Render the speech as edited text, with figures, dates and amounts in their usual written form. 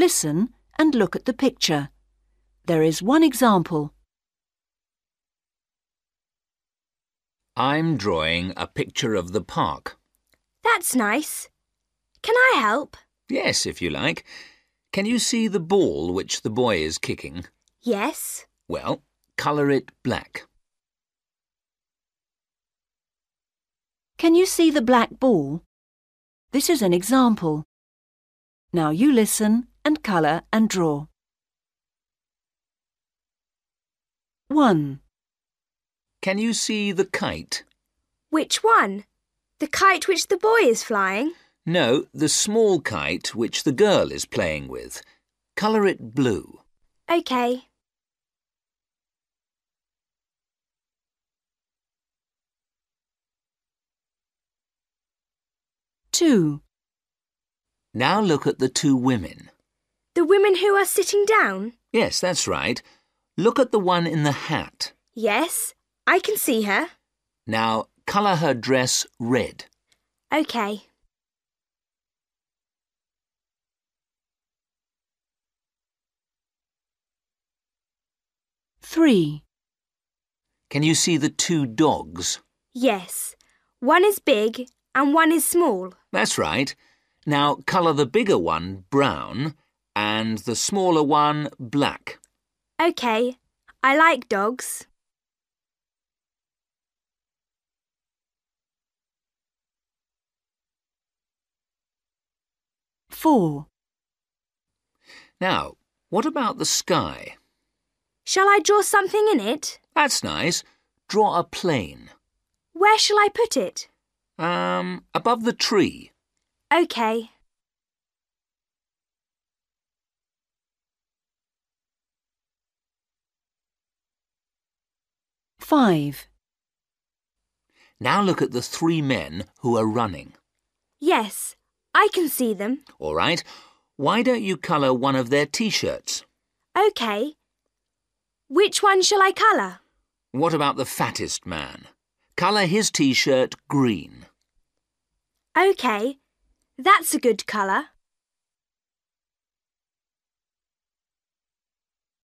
listen and look at the picture. There is one example. I'm drawing a picture of the park. That's nice. Can I help? Yes, if you like. Can you see the ball which the boy is kicking? Yes. Well, colour it black. Can you see the black ball? This is an example. Now you listen and colour and draw. 1. Can you see the kite? Which one? The kite which the boy is flying? No, the small kite which the girl is playing with. Colour it blue. OK. 2. Now look at the two women. The women who are sitting down? Yes, that's right. Look at the one in the hat. Yes, I can see her. Now colour her dress red. OK. 3. Can you see the two dogs? Yes. One is big and one is small. That's right. Now colour the bigger one brown and the smaller one black. OK. I like dogs. 4. Now, what about the sky? Shall I draw something in it? That's nice. Draw a plane. Where shall I put it? Above the tree. OK. 5. Now look at the three men who are running. Yes, I can see them. All right. Why don't you colour one of their T-shirts? OK. Which one shall I colour? What about the fattest man? Colour his T-shirt green. OK. That's a good colour.